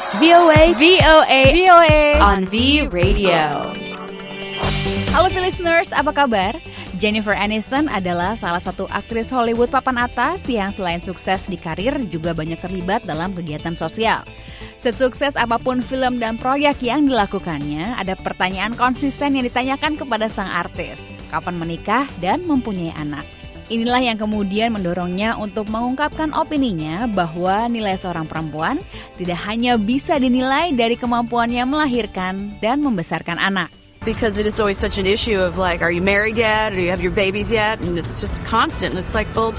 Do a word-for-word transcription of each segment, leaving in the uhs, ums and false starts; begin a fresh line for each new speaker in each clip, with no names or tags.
V O A, V O A, V O A on V Radio. Halo V-listeners, apa kabar? Jennifer Aniston adalah salah satu aktris Hollywood papan atas yang selain sukses di karir juga banyak terlibat dalam kegiatan sosial. Sesukses apapun film dan proyek yang dilakukannya, ada pertanyaan konsisten yang ditanyakan kepada sang artis. Kapan menikah dan mempunyai anak? Inilah yang kemudian mendorongnya untuk mengungkapkan opininya bahwa nilai seorang perempuan tidak hanya bisa dinilai dari kemampuannya melahirkan dan membesarkan anak.
Because it is always such an issue of like, are you married yet? Or do you have your babies yet? And it's just constant. And it's like, well,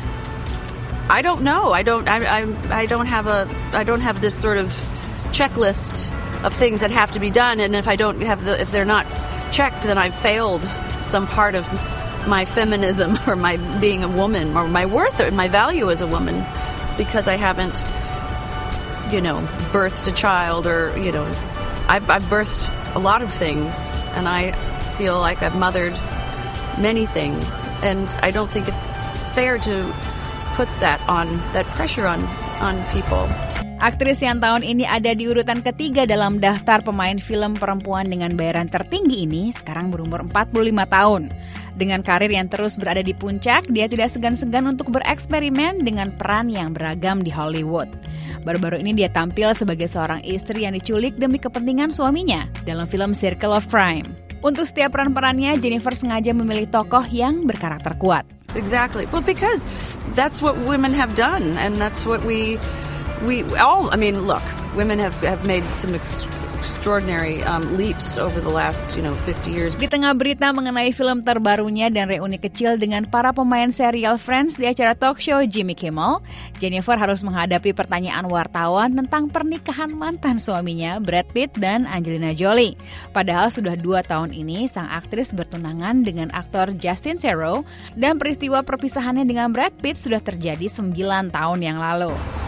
I don't know. I don't. I. I. I don't have a. I don't have this sort of checklist of things that have to be done. And if I don't have the, if they're not checked, then I've failed some part of my feminism or my being a woman or my worth or my value as a woman, because I haven't, you know, birthed a child or you know, I've. I've birthed a lot of things, and I feel like I've mothered many things, and I don't think it's fair to put that on, that pressure on on people.
Aktris yang tahun ini ada di urutan ketiga dalam daftar pemain film perempuan dengan bayaran tertinggi ini sekarang berumur empat puluh lima tahun. Dengan karir yang terus berada di puncak, dia tidak segan-segan untuk bereksperimen dengan peran yang beragam di Hollywood. Baru-baru ini dia tampil sebagai seorang istri yang diculik demi kepentingan suaminya dalam film Circle of Crime. Untuk setiap peran-perannya, Jennifer sengaja memilih tokoh yang berkarakter kuat.
Exactly. Well, because that's what women have done, and that's what we we all. I mean, look, women have have made some ex- extraordinary um, leaps over the last, you know, fifty years.
Di tengah berita mengenai film terbarunya dan reuni kecil dengan para pemain serial Friends di acara talk show Jimmy Kimmel, Jennifer harus menghadapi pertanyaan wartawan tentang pernikahan mantan suaminya Brad Pitt dan Angelina Jolie. Padahal sudah dua tahun ini sang aktris bertunangan dengan aktor Justin Theroux dan peristiwa perpisahannya dengan Brad Pitt sudah terjadi sembilan tahun yang lalu.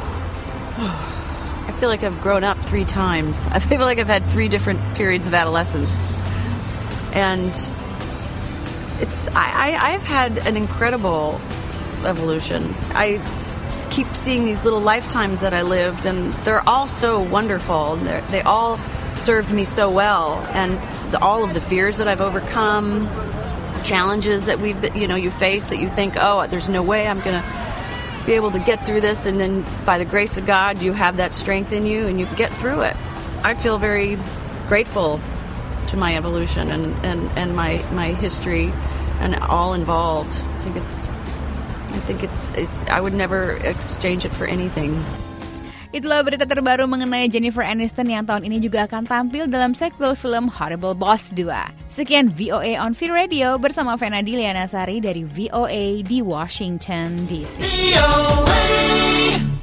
I feel like I've grown up three times. I feel like I've had three different periods of adolescence. And it's I, I, I've had an incredible evolution. I just keep seeing these little lifetimes that I lived, and they're all so wonderful. They're, they all served me so well. And the, all of the fears that I've overcome, challenges that we've, you know, you face that you think, oh, there's no way I'm going to be able to get through this, and then by the grace of God you have that strength in you and you get through it. I feel very grateful to my evolution and, and, and my, my history and all involved. I think it's I think it's it's I would never exchange it for anything.
Itulah berita terbaru mengenai Jennifer Aniston yang tahun ini juga akan tampil dalam sequel film Horrible Boss dua. Sekian V O A on V Radio bersama Vena Dilianasari dari V O A di Washington D C. V O A